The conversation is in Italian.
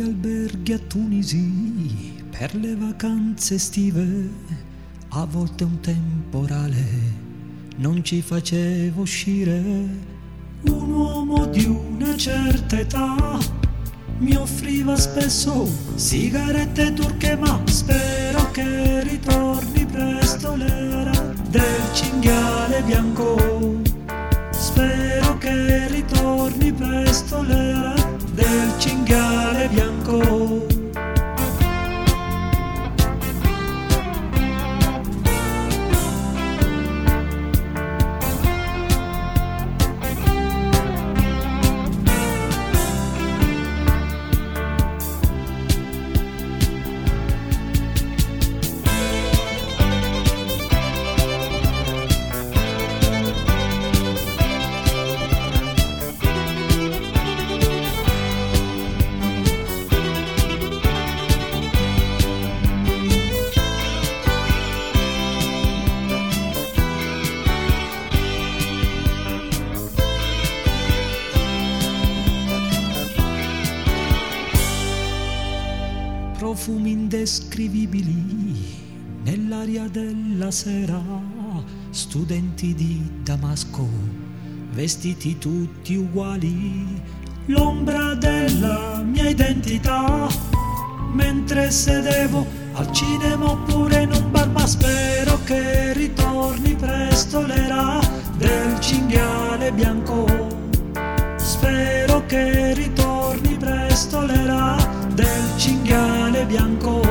alberghi a Tunisi per le vacanze estive, a volte un temporale non ci faceva uscire. Un uomo di una certa età mi offriva spesso sigarette turche, ma spero che ritorni presto l'era del cinghiale bianco. Spero che ritorni presto l'era del cinghiale bianco. Profumi indescrivibili nell'aria della sera, studenti di Damasco, vestiti tutti uguali, l'ombra della mia identità, mentre sedevo al cinema oppure in un bar. Ma spero che ritorni presto l'era del cinghiale bianco. Spero che ritorni presto l'era del cinghiale bianco.